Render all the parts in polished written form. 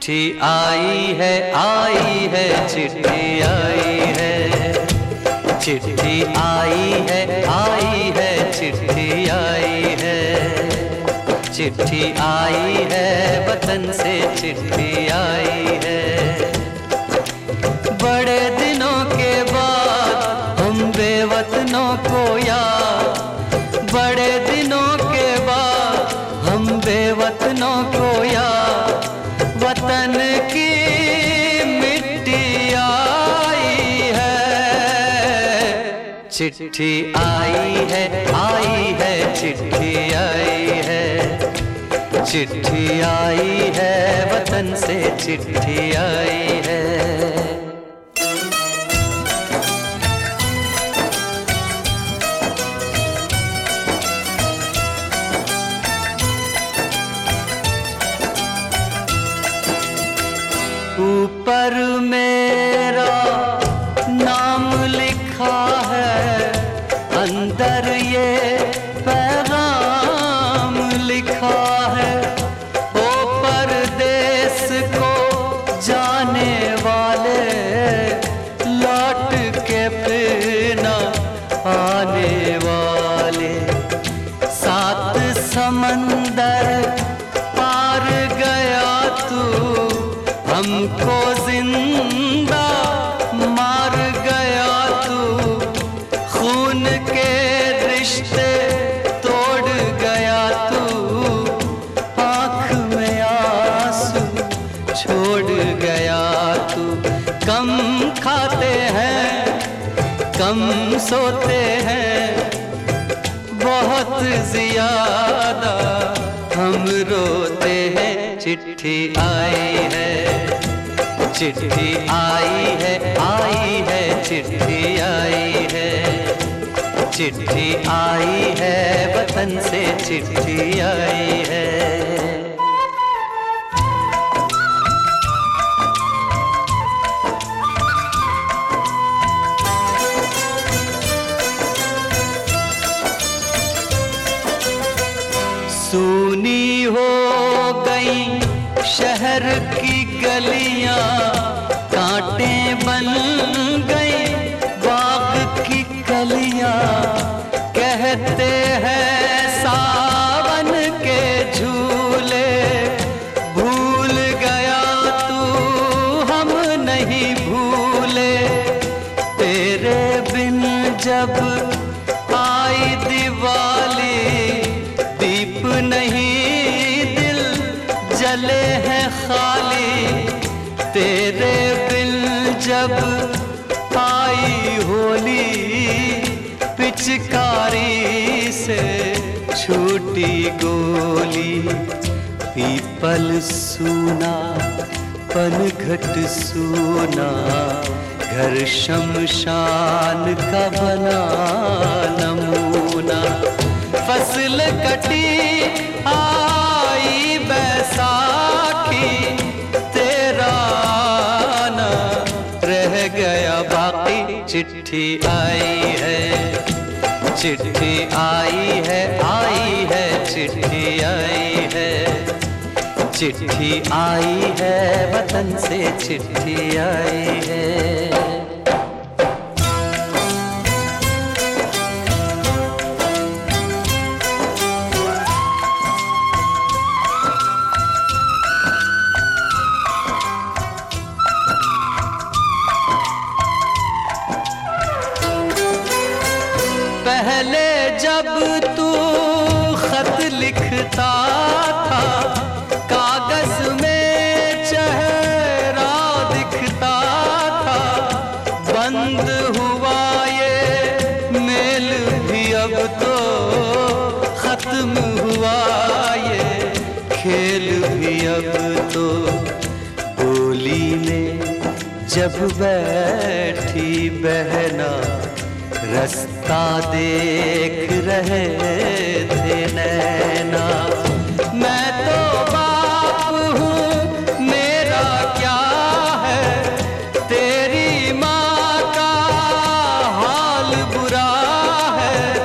चिट्ठी आई है चिट्ठी आई है, चिट्ठी आई है चिट्ठी आई है, चिट्ठी आई है वतन से चिट्ठी आई है। बड़े दिनों के बाद हम बेवतनों को याद, बड़े दिनों के बाद हम बेवतनों को याद, वतन की मिट्टी आई है। चिट्ठी आई है चिट्ठी आई है, चिट्ठी आई है वतन से चिट्ठी आई है। ऊपर मेरा नाम लिखा है, अंदर ये पैगाम लिखा है। ओ परदेस को जाने वाले, लौट के फिर न आने वाले, सात समंदर पार गया तू, हमको जिंदा मार गया तू, खून के रिश्ते तोड़ गया तू, आँख में आंसू छोड़ गया तू। कम खाते हैं कम सोते हैं, बहुत ज्यादा हम रोते हैं। चिट्ठी आई है, चिट्ठी आई है चिट्ठी आई है, चिट्ठी आई है वतन से चिट्ठी आई है। सूनी हो गई शहर की गलियां, कांटे बन गई बाग की कलियां, कहते हैं सावन के झूले, भूल गया तू हम नहीं भूले। तेरे बिन जब आई दिवाली, दीप नहीं दिल जले हैं खाली। तेरे बिन जब आई होली, पिचकारी से छूटी गोली। पीपल सूना पनघट सूना, घर शमशान का बना नमूना। फसल कटी आई बैसाखी, तेरा आना रह गया बाकी। चिट्ठी आई है, चिट्ठी आई है चिट्ठी आई है, चिट्ठी आई है वतन से चिट्ठी आई है। पहले जब तू खत लिखता था, कागज में चेहरा दिखता था। बंद हुआ ये मेल भी अब तो, खत्म हुआ ये खेल भी अब तो। बोली में जब बैठी बहना, रास्ता देख रहे थे नैना। मैं तो बाप हूँ मेरा क्या है, तेरी माँ का हाल बुरा है।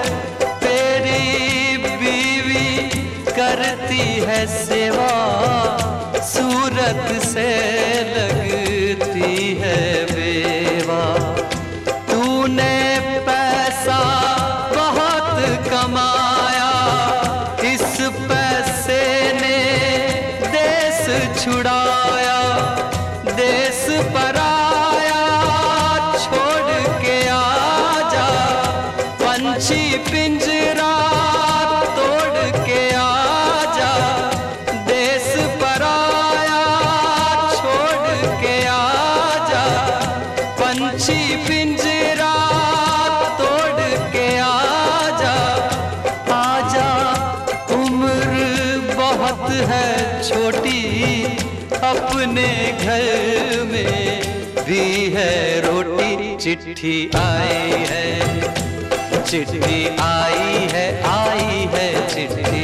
तेरी बीवी करती है सेवा, सूरज सूरत से लगती है बेवा। तूने पैसा बहुत कमाया, इस पैसे ने देश छुड़ाया। देश पराया छोड़ के आजा, पंछी पिंजरा तोड़ के आजा। देश पराया छोड़ के आजा, पंछी पिंजरा तोड़ के आजा। आजा उम्र बहुत है छोटी, अपने घर में भी है रोटी। चिट्ठी आई है, चिट्ठी आई है, आई है चिट्ठी।